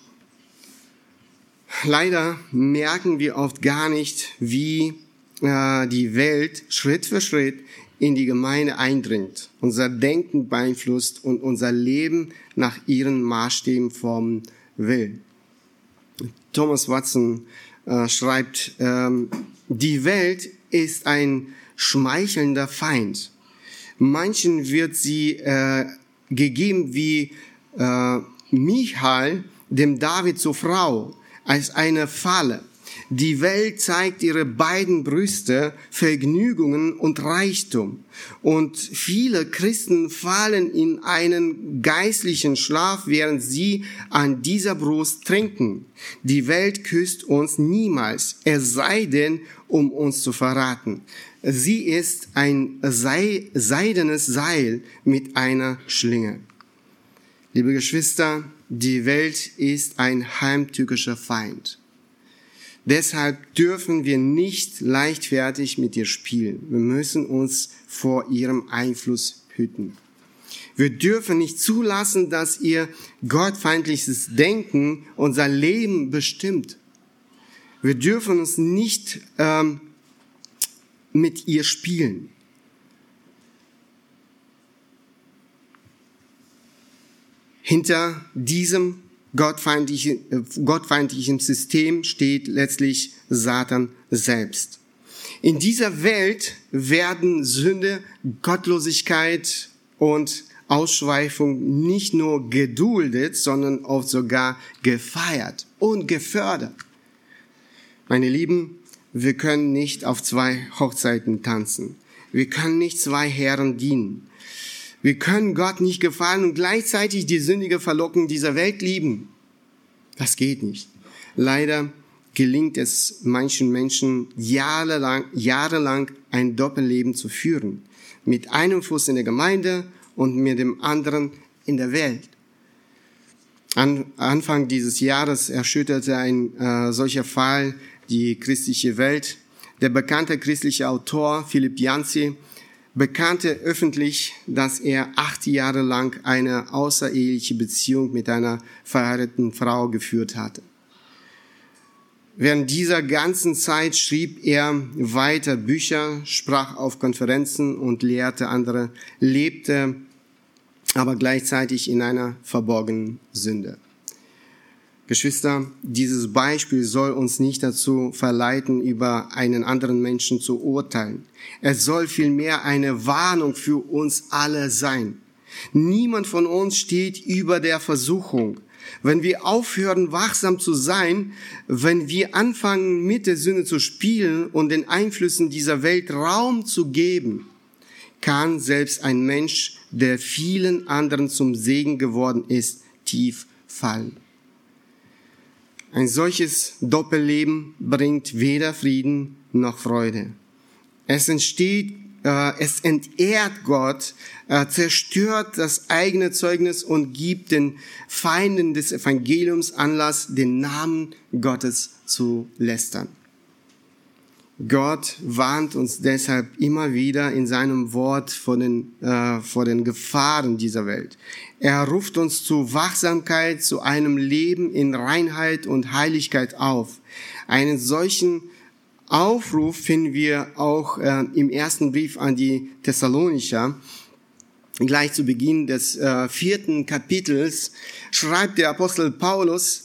Leider merken wir oft gar nicht, wie äh, die Welt Schritt für Schritt in die Gemeinde eindringt, unser Denken beeinflusst und unser Leben nach ihren Maßstäben formen will. Thomas Watson äh, schreibt, ähm, die Welt ist ein schmeichelnder Feind. Manchen wird sie äh, gegeben wie äh, Michal, dem David zur Frau, als eine Falle. Die Welt zeigt ihre beiden Brüste, Vergnügungen und Reichtum. Und viele Christen fallen in einen geistlichen Schlaf, während sie an dieser Brust trinken. Die Welt küsst uns niemals, es sei denn, um uns zu verraten. Sie ist ein seidenes Seil mit einer Schlinge. Liebe Geschwister, die Welt ist ein heimtückischer Feind. Deshalb dürfen wir nicht leichtfertig mit ihr spielen. Wir müssen uns vor ihrem Einfluss hüten. Wir dürfen nicht zulassen, dass ihr gottfeindliches Denken unser Leben bestimmt. Wir dürfen uns nicht ähm, mit ihr spielen. Hinter diesem gottfeindlichen, gottfeindlichen System steht letztlich Satan selbst. In dieser Welt werden Sünde, Gottlosigkeit und Ausschweifung nicht nur geduldet, sondern oft sogar gefeiert und gefördert. Meine Lieben, wir können nicht auf zwei Hochzeiten tanzen. Wir können nicht zwei Herren dienen. Wir können Gott nicht gefallen und gleichzeitig die sündige Verlockung dieser Welt lieben. Das geht nicht. Leider gelingt es manchen Menschen jahrelang, jahrelang ein Doppelleben zu führen. Mit einem Fuß in der Gemeinde und mit dem anderen in der Welt. An, Anfang dieses Jahres erschütterte ein äh, solcher Fall die christliche Welt. Der bekannte christliche Autor Philipp Yancey bekannte öffentlich, dass er acht Jahre lang eine außereheliche Beziehung mit einer verheirateten Frau geführt hatte. Während dieser ganzen Zeit schrieb er weiter Bücher, sprach auf Konferenzen und lehrte andere, lebte aber gleichzeitig in einer verborgenen Sünde. Geschwister, dieses Beispiel soll uns nicht dazu verleiten, über einen anderen Menschen zu urteilen. Es soll vielmehr eine Warnung für uns alle sein. Niemand von uns steht über der Versuchung. Wenn wir aufhören, wachsam zu sein, wenn wir anfangen, mit der Sünde zu spielen und den Einflüssen dieser Welt Raum zu geben, kann selbst ein Mensch, der vielen anderen zum Segen geworden ist, tief fallen. Ein solches Doppelleben bringt weder Frieden noch Freude. Es entsteht, äh, es entehrt Gott, äh, zerstört das eigene Zeugnis und gibt den Feinden des Evangeliums Anlass, den Namen Gottes zu lästern. Gott warnt uns deshalb immer wieder in seinem Wort vor den, äh, vor den Gefahren dieser Welt. Er ruft uns zu Wachsamkeit, zu einem Leben in Reinheit und Heiligkeit auf. Einen solchen Aufruf finden wir auch äh, im ersten Brief an die Thessalonicher. Gleich zu Beginn des äh, vierten Kapitels schreibt der Apostel Paulus: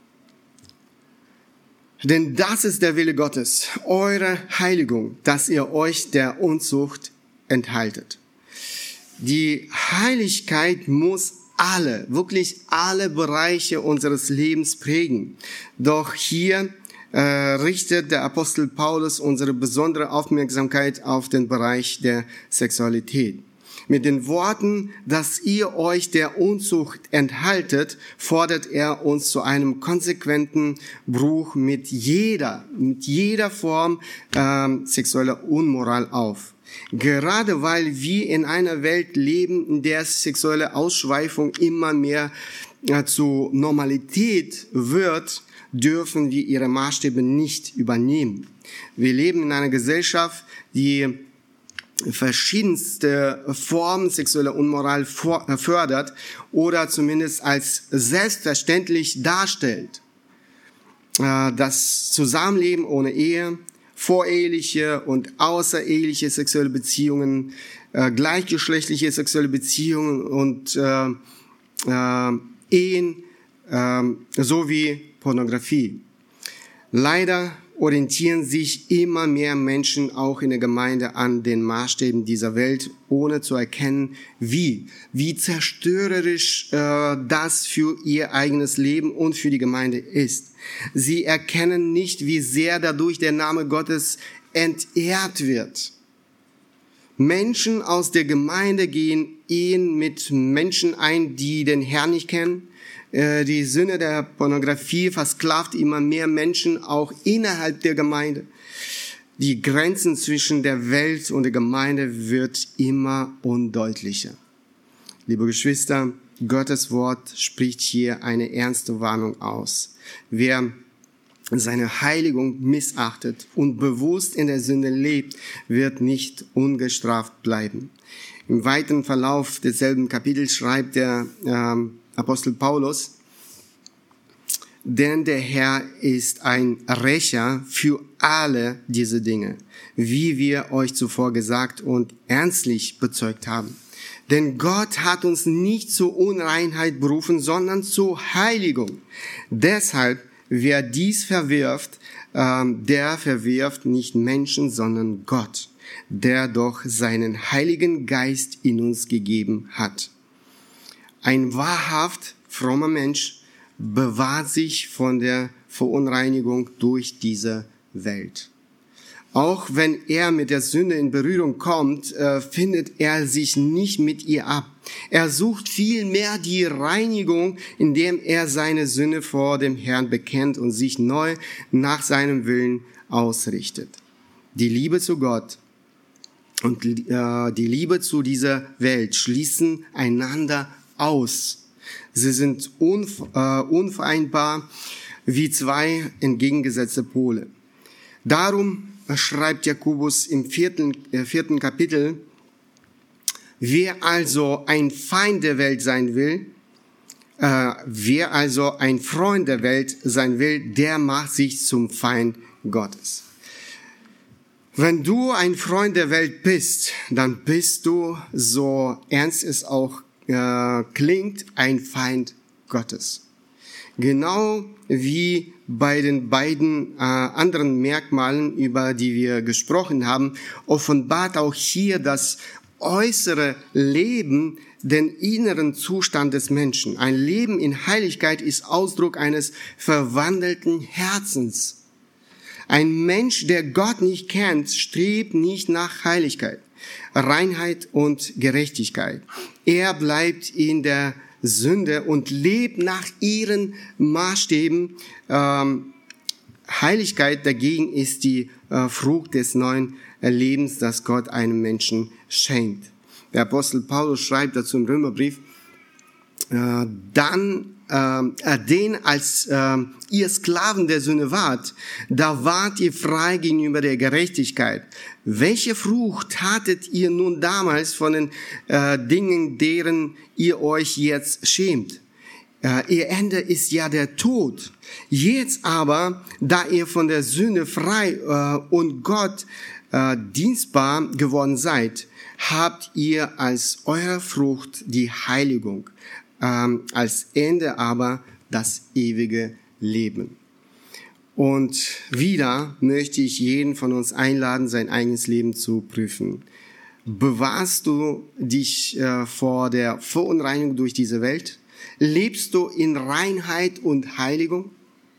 Denn das ist der Wille Gottes, eure Heiligung, dass ihr euch der Unzucht enthaltet. Die Heiligkeit muss alle, wirklich alle Bereiche unseres Lebens prägen. Doch hier äh, richtet der Apostel Paulus unsere besondere Aufmerksamkeit auf den Bereich der Sexualität. Mit den Worten, dass ihr euch der Unzucht enthaltet, fordert er uns zu einem konsequenten Bruch mit jeder, mit jeder Form ähm, sexueller Unmoral auf. Gerade weil wir in einer Welt leben, in der sexuelle Ausschweifung immer mehr äh, zur Normalität wird, dürfen wir ihre Maßstäbe nicht übernehmen. Wir leben in einer Gesellschaft, die verschiedenste Formen sexueller Unmoral fördert oder zumindest als selbstverständlich darstellt. Das Zusammenleben ohne Ehe, voreheliche und außereheliche sexuelle Beziehungen, gleichgeschlechtliche sexuelle Beziehungen und äh, äh, Ehen äh, sowie Pornografie. Leider orientieren sich immer mehr Menschen auch in der Gemeinde an den Maßstäben dieser Welt, ohne zu erkennen, wie, wie zerstörerisch äh, das für ihr eigenes Leben und für die Gemeinde ist. Sie erkennen nicht, wie sehr dadurch der Name Gottes entehrt wird. Menschen aus der Gemeinde gehen Ehen mit Menschen ein, die den Herrn nicht kennen. Die Sünde der Pornografie versklavt immer mehr Menschen, auch innerhalb der Gemeinde. Die Grenzen zwischen der Welt und der Gemeinde wird immer undeutlicher. Liebe Geschwister, Gottes Wort spricht hier eine ernste Warnung aus. Wer seine Heiligung missachtet und bewusst in der Sünde lebt, wird nicht ungestraft bleiben. Im weiteren Verlauf desselben Kapitels schreibt der ähm, Apostel Paulus: Denn der Herr ist ein Rächer für alle diese Dinge, wie wir euch zuvor gesagt und ernstlich bezeugt haben. Denn Gott hat uns nicht zur Unreinheit berufen, sondern zur Heiligung. Deshalb, wer dies verwirft, ähm, der verwirft nicht Menschen, sondern Gott, der doch seinen Heiligen Geist in uns gegeben hat. Ein wahrhaft frommer Mensch bewahrt sich von der Verunreinigung durch diese Welt. Auch wenn er mit der Sünde in Berührung kommt, äh, findet er sich nicht mit ihr ab. Er sucht vielmehr die Reinigung, indem er seine Sünde vor dem Herrn bekennt und sich neu nach seinem Willen ausrichtet. Die Liebe zu Gott und äh, die Liebe zu dieser Welt schließen einander aus. Sie sind unf- äh, unvereinbar wie zwei entgegengesetzte Pole. Darum schreibt Jakobus im vierten, äh, vierten Kapitel: Wer also ein Feind der Welt sein will, äh, wer also ein Freund der Welt sein will, der macht sich zum Feind Gottes. Wenn du ein Freund der Welt bist, dann bist du, so ernst es auch äh, klingt, ein Feind Gottes. Genau wie bei den beiden äh, anderen Merkmalen, über die wir gesprochen haben, offenbart auch hier das äußere Leben den inneren Zustand des Menschen. Ein Leben in Heiligkeit ist Ausdruck eines verwandelten Herzens. Ein Mensch, der Gott nicht kennt, strebt nicht nach Heiligkeit, Reinheit und Gerechtigkeit. Er bleibt in der Sünde und lebt nach ihren Maßstäben. Ähm, Heiligkeit dagegen ist die äh, Frucht des neuen Lebens, das Gott einem Menschen schenkt. Der Apostel Paulus schreibt dazu im Römerbrief: äh, Dann, äh, den als äh, ihr Sklaven der Sünde wart, da wart ihr frei gegenüber der Gerechtigkeit. Welche Frucht hattet ihr nun damals von den äh, Dingen, deren ihr euch jetzt schämt? Äh, ihr Ende ist ja der Tod. Jetzt aber, da ihr von der Sünde frei äh, und Gott äh, dienstbar geworden seid, habt ihr als eure Frucht die Heiligung, ähm, als Ende aber das ewige Leben. Und wieder möchte ich jeden von uns einladen, sein eigenes Leben zu prüfen. Bewahrst du dich äh, vor der Verunreinigung durch diese Welt? Lebst du in Reinheit und Heiligung?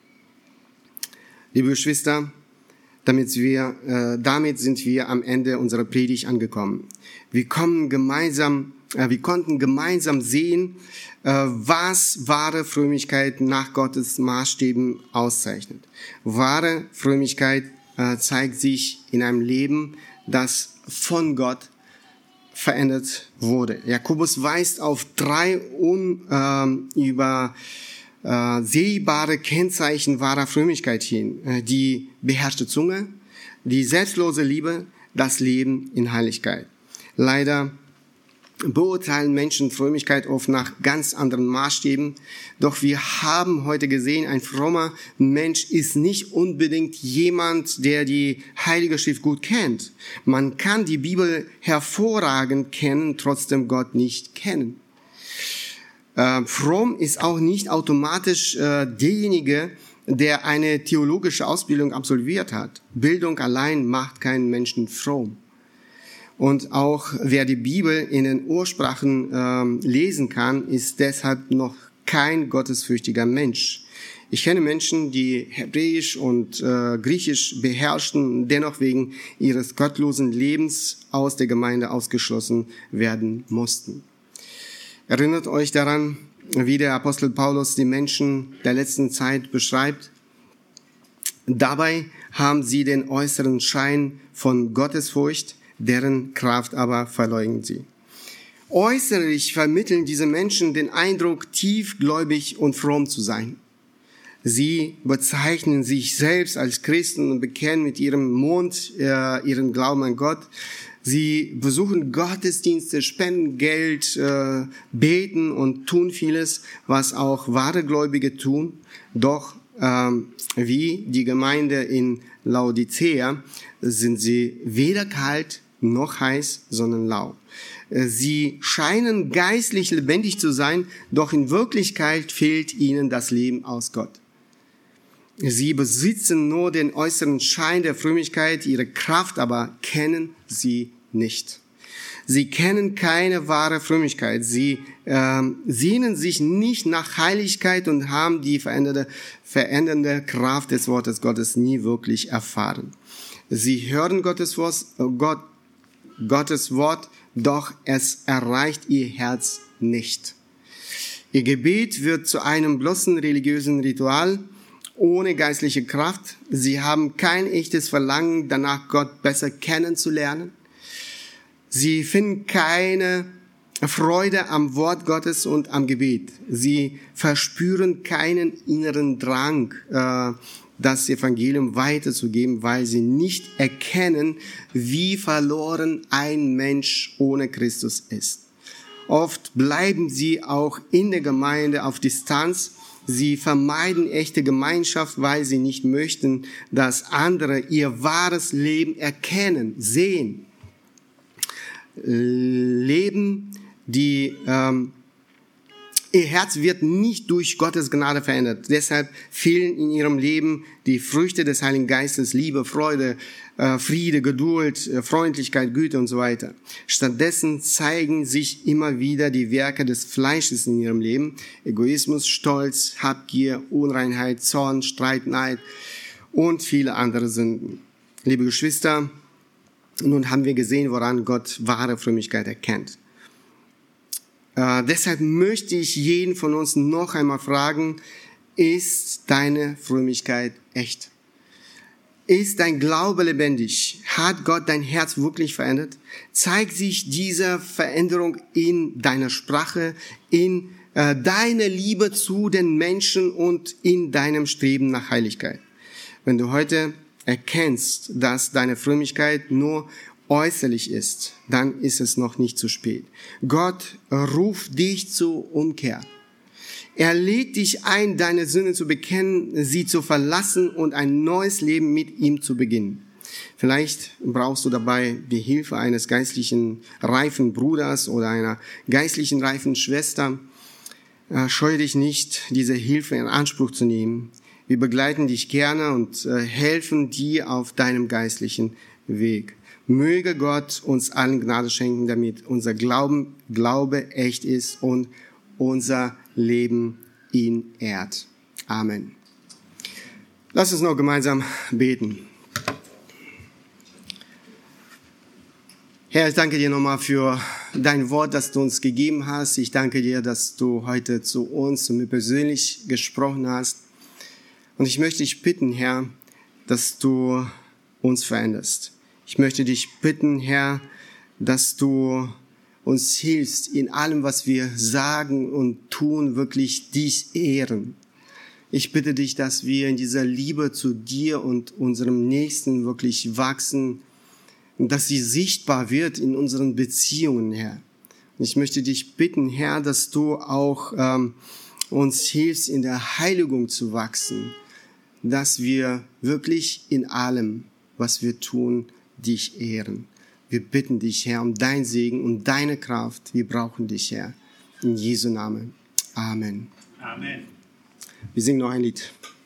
Liebe Geschwister, damit, wir, äh, damit sind wir am Ende unserer Predigt angekommen. Wir, kommen gemeinsam, äh, wir konnten gemeinsam sehen, äh, was wahre Frömmigkeit nach Gottes Maßstäben auszeichnet. Wahre Frömmigkeit äh, zeigt sich in einem Leben, das von Gott verändert wurde. Jakobus weist auf drei unübersehbare äh, Kennzeichen wahrer Frömmigkeit hin. Die beherrschte Zunge, die selbstlose Liebe, das Leben in Heiligkeit. Leider beurteilen Menschen Frömmigkeit oft nach ganz anderen Maßstäben. Doch wir haben heute gesehen, ein frommer Mensch ist nicht unbedingt jemand, der die Heilige Schrift gut kennt. Man kann die Bibel hervorragend kennen, trotzdem Gott nicht kennen. Äh, fromm ist auch nicht automatisch äh, derjenige, der eine theologische Ausbildung absolviert hat. Bildung allein macht keinen Menschen fromm. Und auch wer die Bibel in den Ursprachen ähm, lesen kann, ist deshalb noch kein gottesfürchtiger Mensch. Ich kenne Menschen, die Hebräisch und äh, Griechisch beherrschten, dennoch wegen ihres gottlosen Lebens aus der Gemeinde ausgeschlossen werden mussten. Erinnert euch daran, wie der Apostel Paulus die Menschen der letzten Zeit beschreibt? Dabei haben sie den äußeren Schein von Gottesfurcht, deren Kraft aber verleugnen sie. Äußerlich vermitteln diese Menschen den Eindruck, tiefgläubig und fromm zu sein. Sie bezeichnen sich selbst als Christen und bekennen mit ihrem Mund äh, ihren Glauben an Gott. Sie besuchen Gottesdienste, spenden Geld, äh, beten und tun vieles, was auch wahre Gläubige tun. Doch ähm, wie die Gemeinde in Laodicea sind sie weder kalt noch heiß, sondern lau. Sie scheinen geistlich lebendig zu sein, doch in Wirklichkeit fehlt ihnen das Leben aus Gott. Sie besitzen nur den äußeren Schein der Frömmigkeit, ihre Kraft aber kennen sie nicht. Sie kennen keine wahre Frömmigkeit. Sie äh, sehnen sich nicht nach Heiligkeit und haben die verändernde, verändernde Kraft des Wortes Gottes nie wirklich erfahren. Sie hören Gottes Wort, Gott, Gottes Wort, doch es erreicht ihr Herz nicht. Ihr Gebet wird zu einem bloßen religiösen Ritual ohne geistliche Kraft. Sie haben kein echtes Verlangen danach, Gott besser kennenzulernen. Sie finden keine Freude am Wort Gottes und am Gebet. Sie verspüren keinen inneren Drang, äh, das Evangelium weiterzugeben, weil sie nicht erkennen, wie verloren ein Mensch ohne Christus ist. Oft bleiben sie auch in der Gemeinde auf Distanz. Sie vermeiden echte Gemeinschaft, weil sie nicht möchten, dass andere ihr wahres Leben erkennen, sehen. Leben, die ähm, ihr Herz wird nicht durch Gottes Gnade verändert. Deshalb fehlen in ihrem Leben die Früchte des Heiligen Geistes, Liebe, Freude, äh, Friede, Geduld, äh, Freundlichkeit, Güte und so weiter. Stattdessen zeigen sich immer wieder die Werke des Fleisches in ihrem Leben. Egoismus, Stolz, Habgier, Unreinheit, Zorn, Streit, Neid und viele andere Sünden. Liebe Geschwister, nun haben wir gesehen, woran Gott wahre Frömmigkeit erkennt. Äh, deshalb möchte ich jeden von uns noch einmal fragen, ist deine Frömmigkeit echt? Ist dein Glaube lebendig? Hat Gott dein Herz wirklich verändert? Zeigt sich diese Veränderung in deiner Sprache, in äh, deiner Liebe zu den Menschen und in deinem Streben nach Heiligkeit? Wenn du heute erkennst, dass deine Frömmigkeit nur äußerlich ist, dann ist es noch nicht zu spät. Gott ruft dich zur Umkehr. Er lädt dich ein, deine Sünden zu bekennen, sie zu verlassen und ein neues Leben mit ihm zu beginnen. Vielleicht brauchst du dabei die Hilfe eines geistlichen reifen Bruders oder einer geistlichen reifen Schwester. Scheue dich nicht, diese Hilfe in Anspruch zu nehmen. Wir begleiten dich gerne und helfen dir auf deinem geistlichen Weg. Möge Gott uns allen Gnade schenken, damit unser Glauben, Glaube echt ist und unser Leben ihn ehrt. Amen. Lass uns noch gemeinsam beten. Herr, ich danke dir nochmal für dein Wort, das du uns gegeben hast. Ich danke dir, dass du heute zu uns und mir persönlich gesprochen hast. Und ich möchte dich bitten, Herr, dass du uns veränderst. Ich möchte dich bitten, Herr, dass du uns hilfst, in allem, was wir sagen und tun, wirklich dich ehren. Ich bitte dich, dass wir in dieser Liebe zu dir und unserem Nächsten wirklich wachsen, dass sie sichtbar wird in unseren Beziehungen, Herr. Und ich möchte dich bitten, Herr, dass du auch ähm, uns hilfst, in der Heiligung zu wachsen, dass wir wirklich in allem, was wir tun, dich ehren. Wir bitten dich, Herr, um dein Segen und deine Kraft. Wir brauchen dich, Herr. In Jesu Namen. Amen. Amen. Wir singen noch ein Lied.